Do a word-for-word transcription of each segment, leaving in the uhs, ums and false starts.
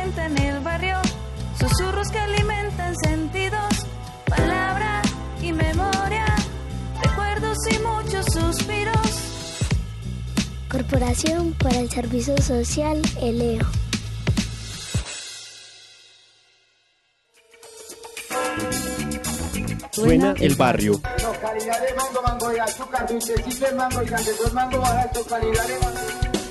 cuenta en el barrio, susurros que alimentan sentidos, palabra y memoria, recuerdos y muchos suspiros. Corporación para el Servicio Social, Eleo. Suena el barrio. No, calidad de mango, mango de azúcar, dulcecito de mango, y cantidad de mango barato, calidad de mango.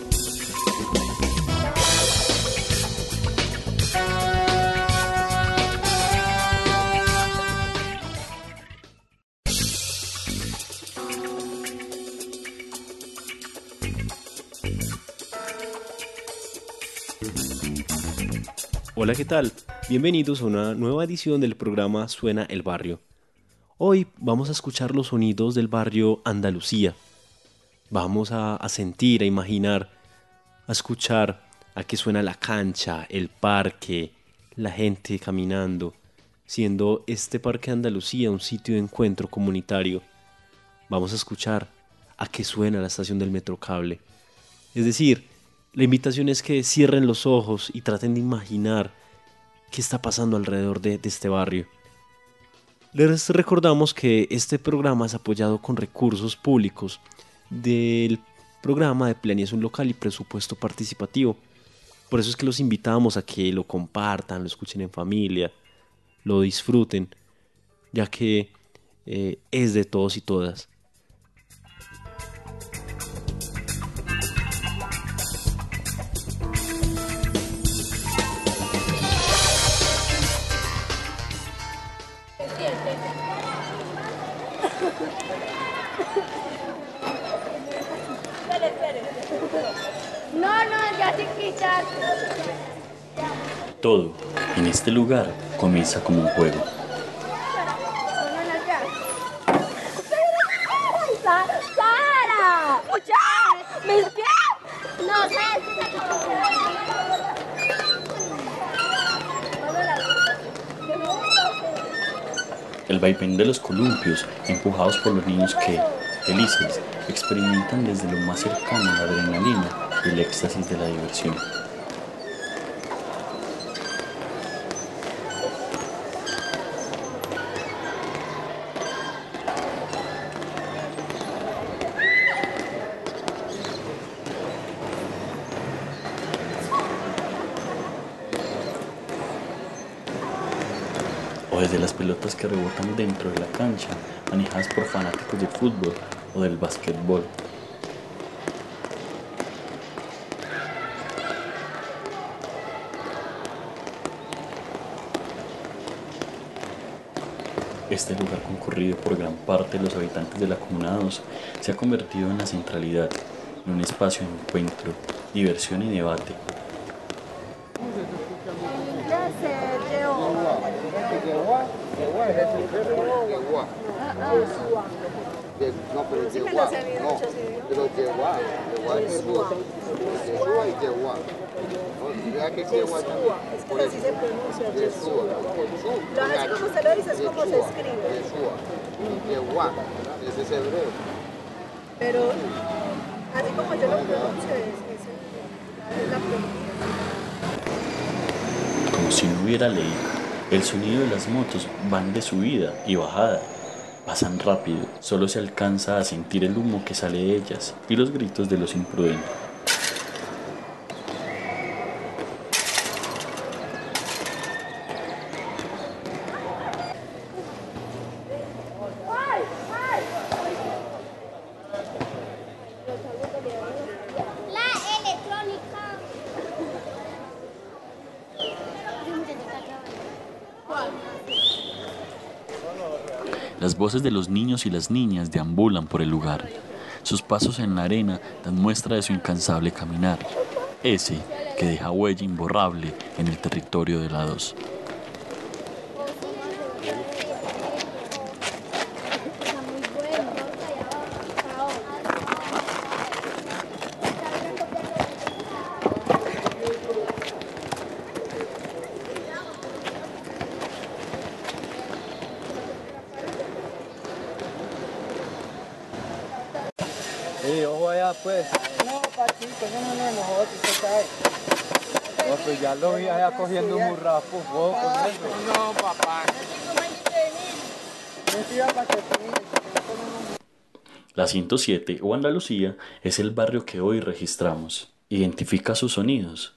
Hola, ¿qué tal? Bienvenidos a una nueva edición del programa Suena el barrio. Hoy vamos a escuchar los sonidos del barrio Andalucía. Vamos a, a sentir, a imaginar, a escuchar a qué suena la cancha, el parque, la gente caminando, siendo este Parque Andalucía un sitio de encuentro comunitario. Vamos a escuchar a qué suena la estación del Metrocable. Es decir, la invitación es que cierren los ojos y traten de imaginar qué está pasando alrededor de, de este barrio. Les recordamos que este programa es apoyado con recursos públicos del programa de Planeación Local y Presupuesto Participativo. Por eso es que los invitamos a que lo compartan, lo escuchen en familia, lo disfruten, ya que eh, es de todos y todas. No, no, ya sin quitar. Todo en este lugar comienza como un juego. ¡Sara! ¡Mucha! ¿Mis pies? No sé. El vaivén de los columpios, empujados por los niños que, felices, experimentan desde lo más cercano la adrenalina y el éxtasis de la diversión. O desde las pelotas que rebotan dentro de la cancha, manejadas por fanáticos del fútbol o del básquetbol. Este lugar concurrido por gran parte de los habitantes de la Comuna dos se ha convertido en la centralidad, en un espacio de encuentro, diversión y debate. No, pero el yeguá, no, pero el yeguá, yeguá es yeguá, yeguá y yeguá. ¿Verdad que es yeguá también? Pero así se pronuncia, Yeshua. Lo así como se lo dice, es como se escribe. Yeshua. Yeguá, ese es hebreo. Pero así como yo lo pronuncio, es, es, es la pronunciación. Como si no hubiera ley, el sonido de las motos van de subida y bajada. Pasan rápido, solo se alcanza a sentir el humo que sale de ellas y los gritos de los imprudentes. Las voces de los niños y las niñas deambulan por el lugar. Sus pasos en la arena dan muestra de su incansable caminar, ese que deja huella imborrable en el territorio de la dos. Sí, ojo allá pues. No, Paquito, no, no, no, nosotros se cae. No, pues ya lo vi allá cogiendo un burrapo, ¿puedo con eso? No, papá. La ciento siete o Andalucía es el barrio que hoy registramos. Identifica sus sonidos.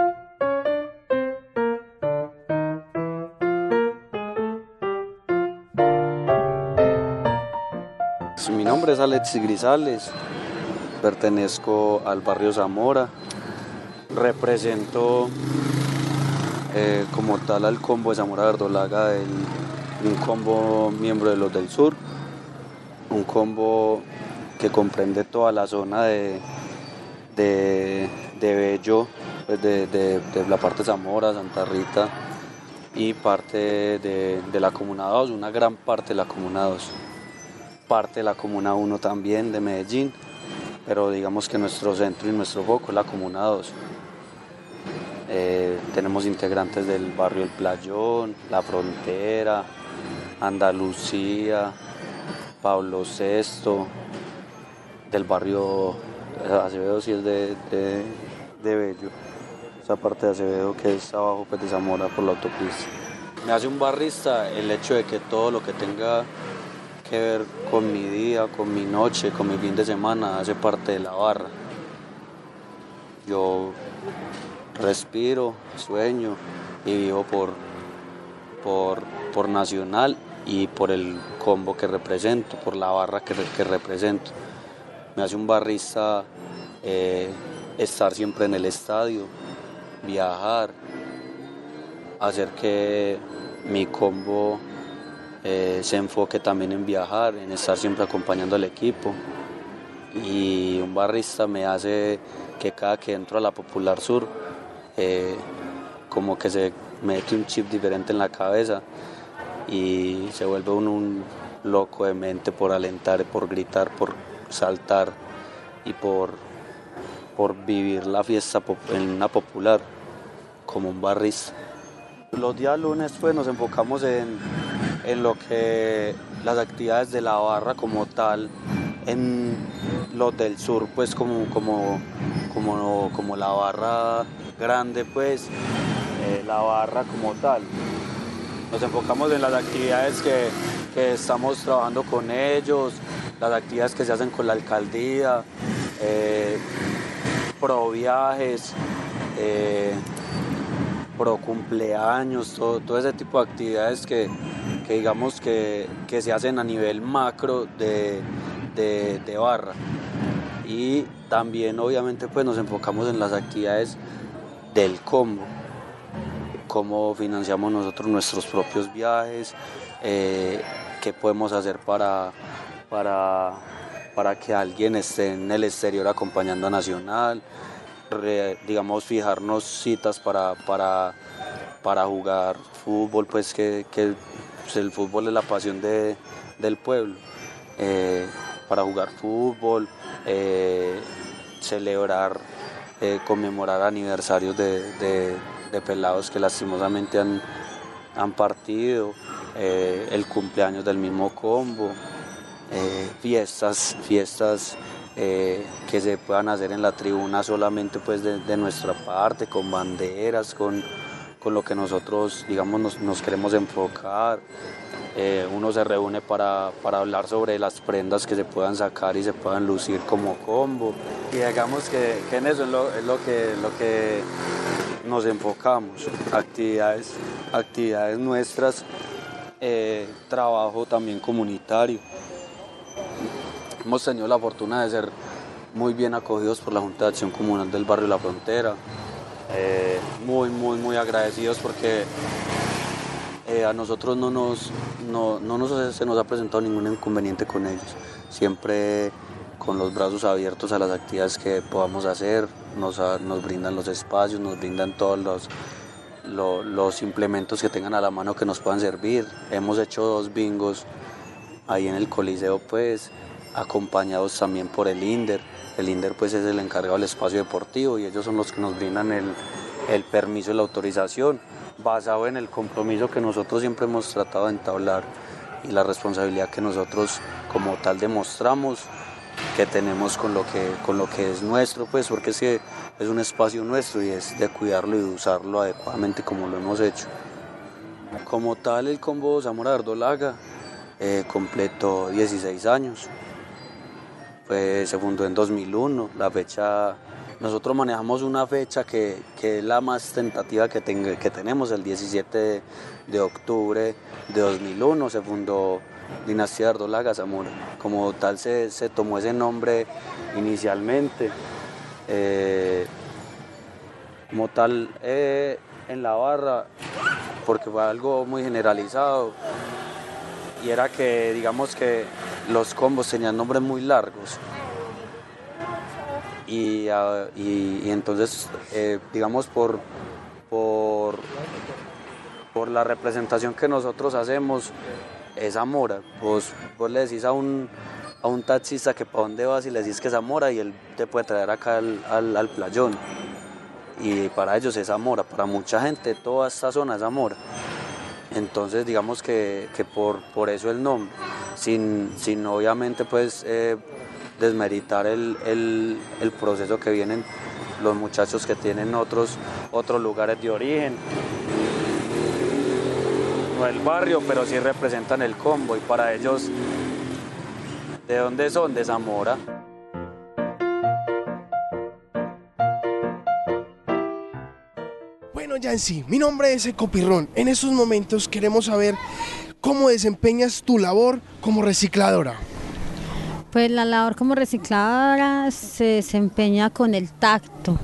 Mi nombre es Alexis Grisales, pertenezco al barrio Zamora, represento eh, como tal al combo de Zamora Verdolaga, el, un combo miembro de los del sur, un combo que comprende toda la zona de, de, de Bello, pues de, de, de la parte de Zamora, Santa Rita y parte de, de la Comuna dos, una gran parte de la Comuna dos. Parte de la Comuna uno también, de Medellín, pero digamos que nuestro centro y nuestro foco es la Comuna dos. Eh, tenemos integrantes del barrio El Playón, La Frontera, Andalucía, Pablo sexto, del barrio Acevedo, sí es de, de, de Bello, esa parte de Acevedo que es abajo pues, de Zamora por la autopista. Me hace un barrista el hecho de que todo lo que tenga que ver con mi día, con mi noche, con mi fin de semana, hace parte de la barra. Yo respiro, sueño y vivo por, por, por Nacional y por el combo que represento, por la barra que, que represento. Me hace un barrista eh, estar siempre en el estadio, viajar, hacer que mi combo Eh, se enfoque también en viajar, en estar siempre acompañando al equipo. Y un barrista me hace que cada que entro a la Popular Sur, eh, como que se mete un chip diferente en la cabeza y se vuelve uno un loco de mente por alentar, por gritar, por saltar y por, por vivir la fiesta en una Popular como un barrista. Los días lunes pues nos enfocamos en en lo que las actividades de la barra como tal, en los del sur pues como, como, como, como la barra grande pues, eh, la barra como tal. Nos enfocamos en las actividades que, que estamos trabajando con ellos, las actividades que se hacen con la alcaldía, eh, pro viajes, eh, pro cumpleaños, todo, todo ese tipo de actividades que, que digamos que, que se hacen a nivel macro de, de, de barra. Y también obviamente pues nos enfocamos en las actividades del combo, cómo financiamos nosotros nuestros propios viajes, eh, qué podemos hacer para, para, para que alguien esté en el exterior acompañando a Nacional, Re, digamos fijarnos citas para, para, para jugar fútbol, pues que, que pues el fútbol es la pasión de, del pueblo, eh, para jugar fútbol, eh, celebrar, eh, conmemorar aniversarios de, de, de pelados que lastimosamente han, han partido, eh, el cumpleaños del mismo combo, eh, fiestas, fiestas Eh, que se puedan hacer en la tribuna solamente pues de, de nuestra parte, con banderas, con, con lo que nosotros digamos nos, nos queremos enfocar. Eh, uno se reúne para, para hablar sobre las prendas que se puedan sacar y se puedan lucir como combo. Y digamos que, que en eso es, lo, es lo, que, lo que nos enfocamos, actividades, actividades nuestras, eh, trabajo también comunitario. Hemos tenido la fortuna de ser muy bien acogidos por la Junta de Acción Comunal del barrio La Frontera, eh, muy, muy, muy agradecidos porque eh, a nosotros no nos, no, no nos, se nos ha presentado ningún inconveniente con ellos, siempre con los brazos abiertos a las actividades que podamos hacer, nos, nos brindan los espacios, nos brindan todos los, los, los implementos que tengan a la mano que nos puedan servir. Hemos hecho dos bingos ahí en el Coliseo pues, acompañados también por el INDER. El INDER pues es el encargado del espacio deportivo y ellos son los que nos brindan el, el permiso y la autorización, basado en el compromiso que nosotros siempre hemos tratado de entablar y la responsabilidad que nosotros como tal demostramos que tenemos con lo que, con lo que es nuestro, pues porque es que es un espacio nuestro y es de cuidarlo y de usarlo adecuadamente como lo hemos hecho. Como tal, el combo Zamora Verdolaga eh, completó dieciséis años, pues se fundó en dos mil uno, la fecha, nosotros manejamos una fecha que, que es la más tentativa que, ten, que tenemos, el diecisiete de octubre de dos mil uno se fundó Dinastía Verdolaga Zamora. Como tal se, se tomó ese nombre inicialmente, eh, como tal eh, en la barra, porque fue algo muy generalizado y era que digamos que los combos tenían nombres muy largos y, uh, y, y entonces eh, digamos por, por, por la representación que nosotros hacemos es Zamora. Vos, vos le decís a un, a un taxista que para dónde vas y le decís que es Zamora y él te puede traer acá al, al, al playón. Y para ellos es Zamora, para mucha gente toda esta zona es Zamora. Entonces digamos que, que por, por eso el nombre, sin, sin obviamente pues eh, desmeritar el, el, el proceso que vienen los muchachos que tienen otros, otros lugares de origen. No el barrio, pero sí representan el combo y para ellos, ¿de dónde son? De Zamora. Bueno, Yancy, mi nombre es Ecopirrón. En estos momentos queremos saber cómo desempeñas tu labor como recicladora. Pues la labor como recicladora se desempeña con el tacto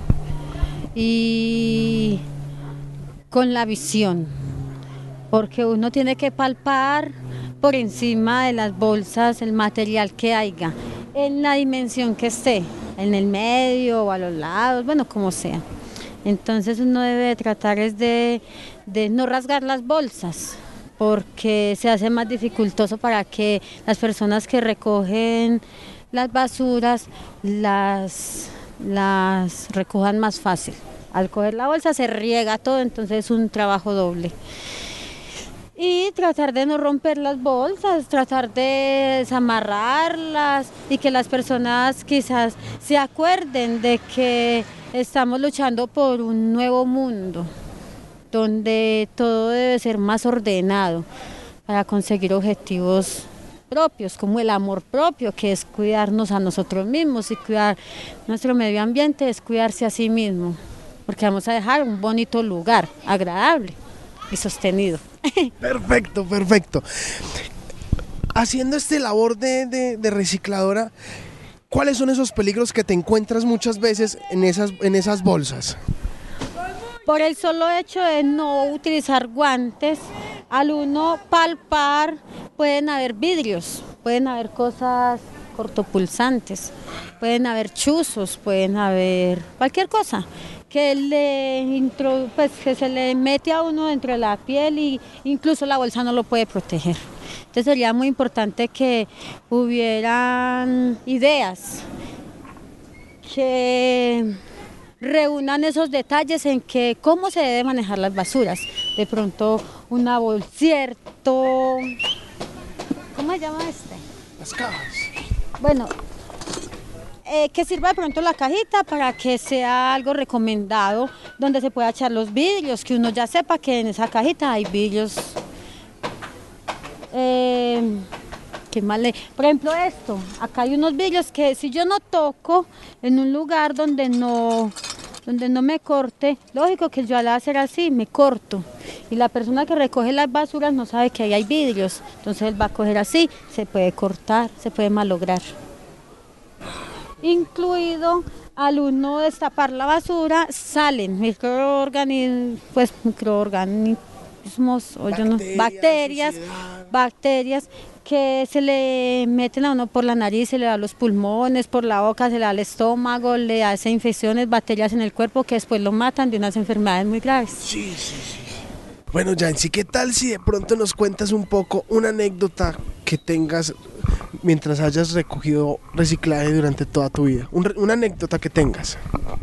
y con la visión, porque uno tiene que palpar por encima de las bolsas el material que haya, en la dimensión que esté, en el medio o a los lados, bueno, como sea. Entonces uno debe tratar es de, de no rasgar las bolsas, porque se hace más dificultoso para que las personas que recogen las basuras las, las recojan más fácil. Al coger la bolsa se riega todo, entonces es un trabajo doble. Y tratar de no romper las bolsas, tratar de desamarrarlas y que las personas quizás se acuerden de que estamos luchando por un nuevo mundo, donde todo debe ser más ordenado para conseguir objetivos propios, como el amor propio, que es cuidarnos a nosotros mismos, y cuidar nuestro medio ambiente es cuidarse a sí mismo, porque vamos a dejar un bonito lugar, agradable y sostenido. Perfecto, perfecto. Haciendo este labor de, de, de recicladora, ¿cuáles son esos peligros que te encuentras muchas veces en esas, en esas bolsas? Por el solo hecho de no utilizar guantes, al uno palpar pueden haber vidrios, pueden haber cosas cortopulsantes, pueden haber chuzos, pueden haber cualquier cosa que le intro, pues, que se le mete a uno dentro de la piel y incluso la bolsa no lo puede proteger. Entonces sería muy importante que hubieran ideas que reúnan esos detalles en que cómo se debe manejar las basuras. De pronto una bolsierto, ¿cómo se llama este? Las cajas. Bueno, eh, que sirva de pronto la cajita para que sea algo recomendado, donde se pueda echar los vidrios, que uno ya sepa que en esa cajita hay vidrios. Eh, ¿Qué más le? Por ejemplo esto, acá hay unos vidrios que si yo no toco en un lugar donde no, donde no me corte, lógico que yo al hacer así me corto. Y la persona que recoge las basuras no sabe que ahí hay vidrios, entonces él va a coger así, se puede cortar, se puede malograr. Incluido al uno destapar la basura, salen microorganismos, pues microorganismos, o yo no, bacterias, bacterias que se le meten a uno por la nariz, se le da a los pulmones, por la boca, se le da al estómago, le hace infecciones, bacterias en el cuerpo que después lo matan de unas enfermedades muy graves. Sí, sí, sí. Bueno, Yancy, ¿qué tal si de pronto nos cuentas un poco una anécdota que tengas mientras hayas recogido reciclaje durante toda tu vida? Un, una anécdota que tengas.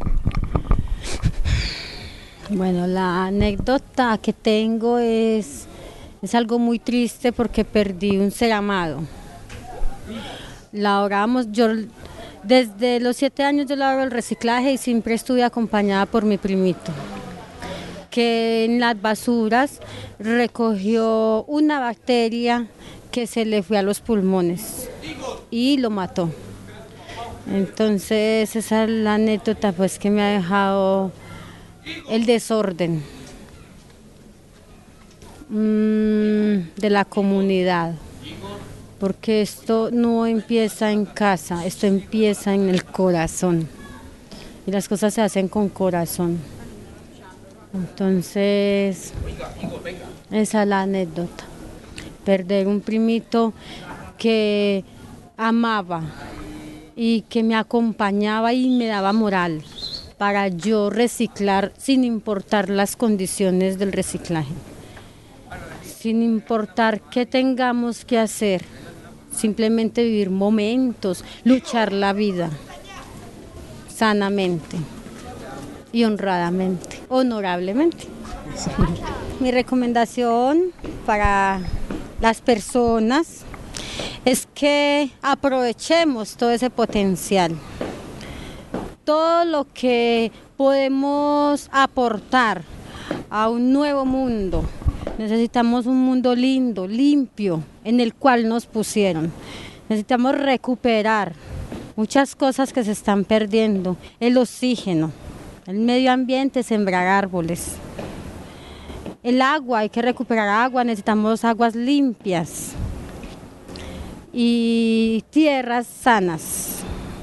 Bueno, la anécdota que tengo es, es algo muy triste porque perdí un ser amado. La orábamos, yo Desde los siete años yo hago el reciclaje y siempre estuve acompañada por mi primito, que en las basuras recogió una bacteria que se le fue a los pulmones y lo mató. Entonces esa es la anécdota pues que me ha dejado el desorden mmm, de la comunidad, porque esto no empieza en casa, esto empieza en el corazón y las cosas se hacen con corazón. Entonces esa es la anécdota, perder un primito que amaba y que me acompañaba y me daba moral para yo reciclar sin importar las condiciones del reciclaje, sin importar qué tengamos que hacer, simplemente vivir momentos, luchar la vida sanamente y honradamente, honorablemente. Mi recomendación para las personas es que aprovechemos todo ese potencial, todo lo que podemos aportar a un nuevo mundo. Necesitamos un mundo lindo, limpio, en el cual nos pusieron. Necesitamos recuperar muchas cosas que se están perdiendo, el oxígeno, el medio ambiente, sembrar árboles. El agua, hay que recuperar agua, necesitamos aguas limpias y tierras sanas,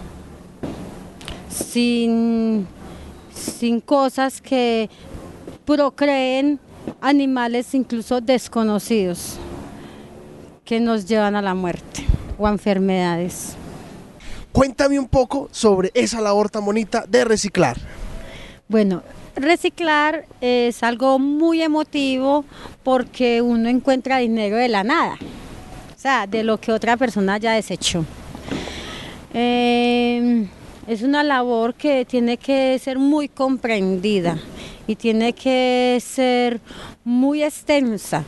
sin, sin cosas que procreen animales incluso desconocidos que nos llevan a la muerte o a enfermedades. Cuéntame un poco sobre esa labor tan bonita de reciclar. Bueno, reciclar es algo muy emotivo porque uno encuentra dinero de la nada, o sea, de lo que otra persona ya desechó. Eh, es una labor que tiene que ser muy comprendida y tiene que ser muy extensa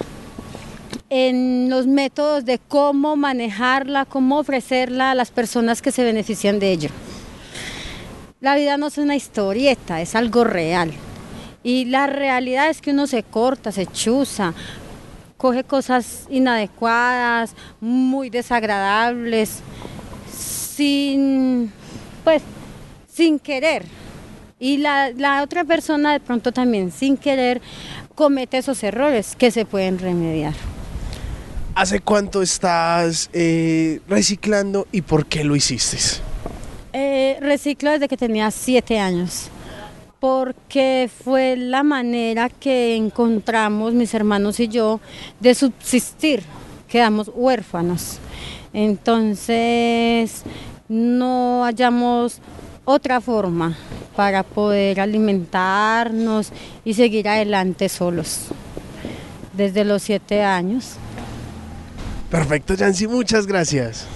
en los métodos de cómo manejarla, cómo ofrecerla a las personas que se benefician de ello. La vida no es una historieta, es algo real. Y la realidad es que uno se corta, se chuza, coge cosas inadecuadas, muy desagradables, sin, pues, sin querer. Y la, la otra persona de pronto también sin querer comete esos errores que se pueden remediar. ¿Hace cuánto estás eh, reciclando y por qué lo hiciste? Eh, reciclo desde que tenía siete años, porque fue la manera que encontramos mis hermanos y yo de subsistir, quedamos huérfanos, entonces no hallamos otra forma para poder alimentarnos y seguir adelante solos, desde los siete años. Perfecto, Yancy, muchas gracias.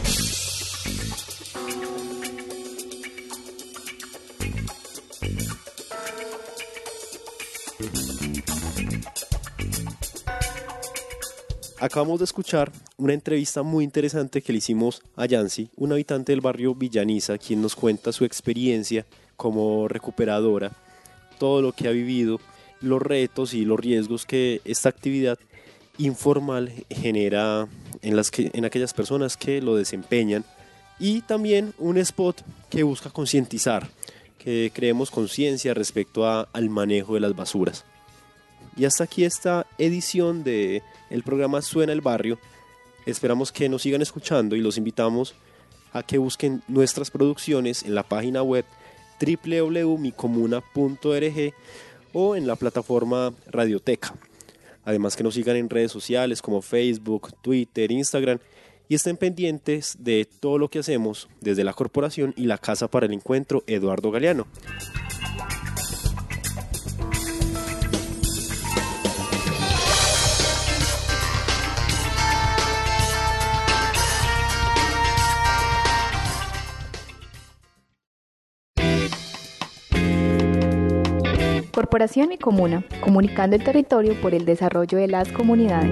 Acabamos de escuchar una entrevista muy interesante que le hicimos a Yancy, un habitante del barrio Villaniza, quien nos cuenta su experiencia como recuperadora, todo lo que ha vivido, los retos y los riesgos que esta actividad informal genera en, las que, en aquellas personas que lo desempeñan, y también un spot que busca concientizar, que creemos conciencia respecto a, al manejo de las basuras. Y hasta aquí esta edición del programa Suena el Barrio. Esperamos que nos sigan escuchando y los invitamos a que busquen nuestras producciones en la página web doble u doble u doble u punto mi comuna punto org o en la plataforma Radioteca. Además que nos sigan en redes sociales como Facebook, Twitter, Instagram y estén pendientes de todo lo que hacemos desde la corporación y la Casa para el Encuentro Eduardo Galeano. Corporación y Comuna, comunicando el territorio por el desarrollo de las comunidades.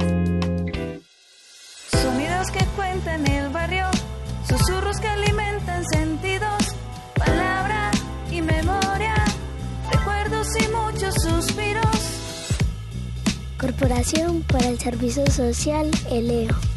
Sonidos que cuentan el barrio, susurros que alimentan sentidos. recuerdos y muchos suspiros. Corporación para el Servicio Social, ELEO.